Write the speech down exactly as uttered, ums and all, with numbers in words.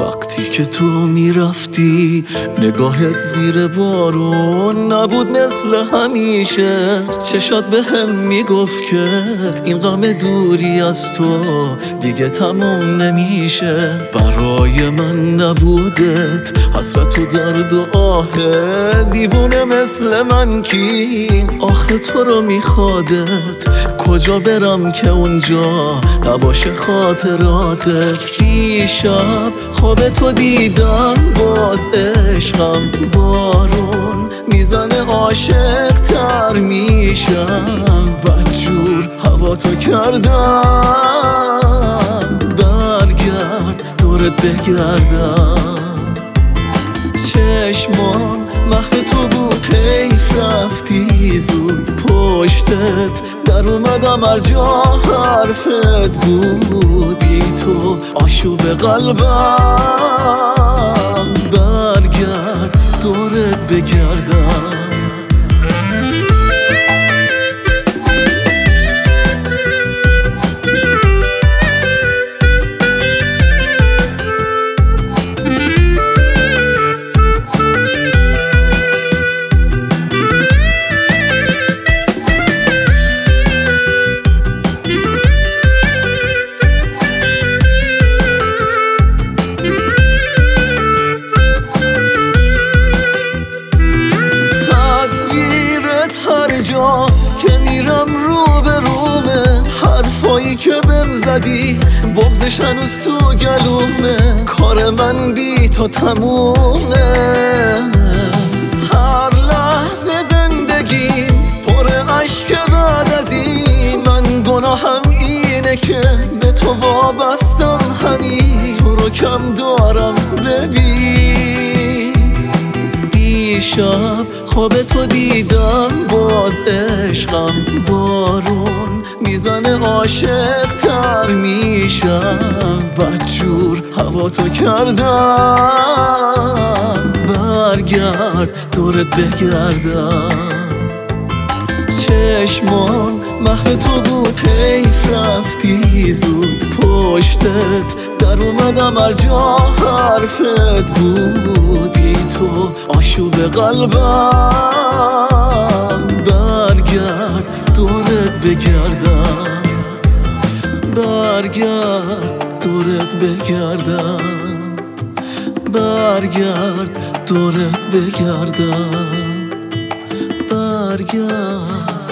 وقتی که تو میرفتی نگاهت زیر بارون نبود مثل همیشه. چشات به هم میگفت که این غم دوری از تو دیگه تموم نمیشه. برای من نبودت حسرت و درد و آهه، دیوونه مثل من کی آخه تو رو میخوادت. کجا برم که اونجا نباشه خاطراتت. دیشب خواب تو دیدم باز عشقم بارون میزنه عاشق تر میشم. بدجور هوا تو کردم برگرد دورت بگردم. چشمام محو تو بود حیف رفتی زود پشتت در اومدم هر جا حرفت بود. بی تو آشوب قلبم برگرد دورت بگردم. هر جا که میرم رو به رومه، حرفایی که بهم زدی بغضش هنوز تو گلومه. کار من بی تو تمومه. هر لحظه زندگی پر عشق بعد از این. من گناهم اینه که به تو وابستم همین. تو رو کم دارم ببین. دیشب خواب تو دیدم باز عشقم بارون میزنه عاشق تر میشم. بدجور هوا تو کردم برگرد دورت بگردم. چشمان محو تو بود حیف رفتی زود پشتت در اومدم هر جا حرفت بود. بی تو آشوب قلبم برگرد دورت بگردم. برگرد دورت بگردم. برگرد دورت بگردم. برگرد